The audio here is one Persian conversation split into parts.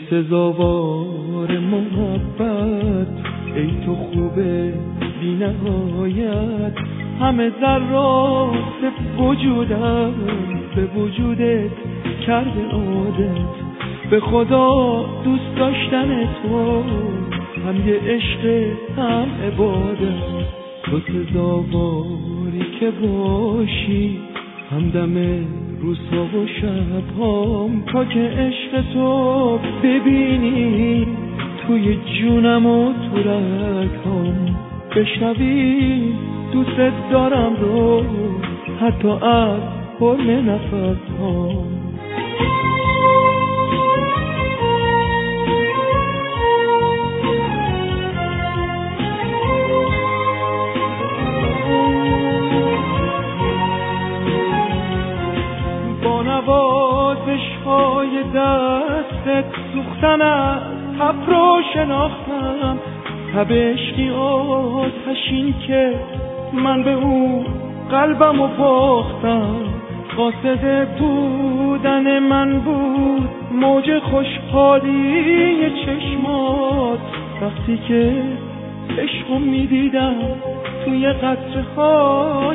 سزاوار محبت، ای تو خوبه بی نهایت. همه ذرات وجودم به وجودت کرده عادت. به خدا دوست داشتن تو هم یه عشق هم عبادت. تو سزاواری که باشی همدم روزها و شبهام، تا که عشق تو ببینی توی جونم و تو رگهام. بشنوی دوست دارم رو حتی از حرم نفسهام. نوازش‌های دستت سوختن از تب رو شناختم. تب عشقی آتشین که من به او قلبم و باختم. قاصد بودن من بود موج خوشحالی چشمات، وقتی که عشقو میدیدم توی قطره های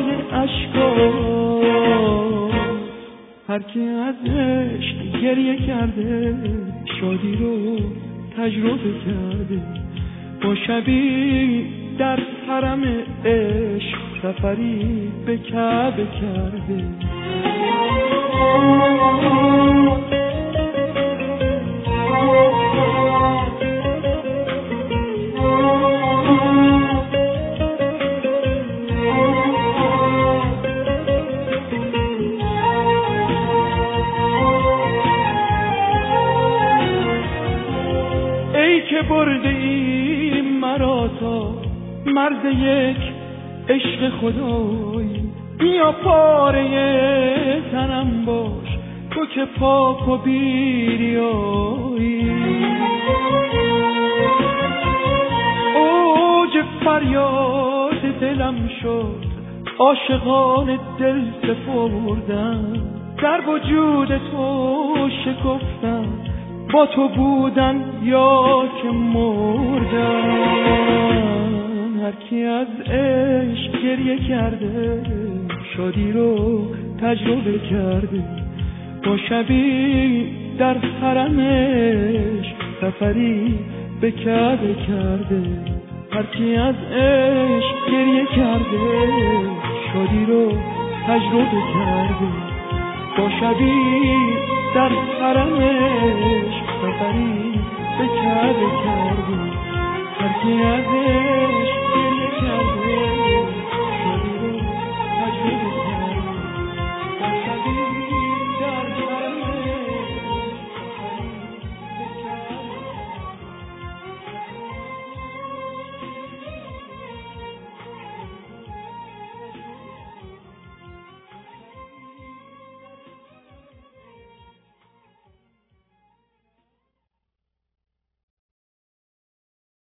اشکات. هر کی از عشق گریه کرده شادی رو تجربه کرده. با شبی در حرم عشق سفری به کعبه کرده. که برده ای مرا تا مرز یک عشق خدایی. بیا پاره تنم باش تو که پاک و بیریایی. اوج فریاد دلم شد عاشقان دل سپردم. در وجود تو شکفتم با تو بودن یا که مردن. هر کی از عشق گریه کرده شادی رو تجربه کرده. با شبی در حرم عشق سفری به کعبه کرده. هر کی از عشق گریه کرده شادی رو تجربه کرده. با شبی در حرم عشق سفری به کعبه کرده. هر کی از عشق گریه کرده